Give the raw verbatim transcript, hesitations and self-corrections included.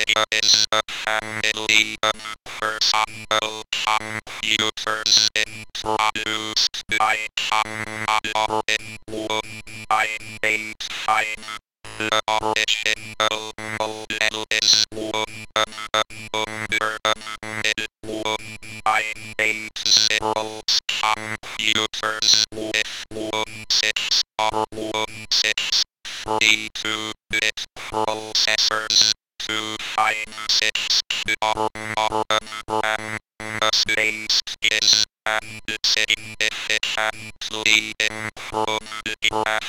NVIDIA is a family of personal computers introduced by Commodore in nineteen eighty-five. The original model is one of a number of mid nineteen eighties computers with one six or one six thirty-two bit processors. two fifty-six or more of RAM space is and significantly improved